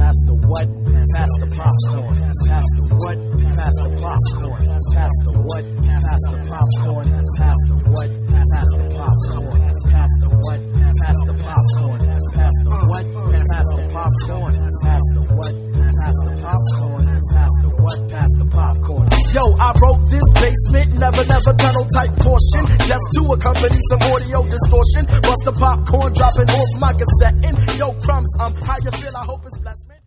Pass the what? Pass the popcorn. Pass the what? Pass the popcorn. Pass the what? Pass the popcorn. Pass the what? Pass the popcorn. Pass the what? Pass the popcorn. Pass the what? Pass the popcorn. Pass the what? Pass the popcorn. Pass the what? Pass the popcorn. Yo, I wrote this basement, never tunnel type portion, just to accompany some audio distortion. Bust the popcorn, dropping off my cassette. Yo, crumbs, how you feel? I hope it's blessed.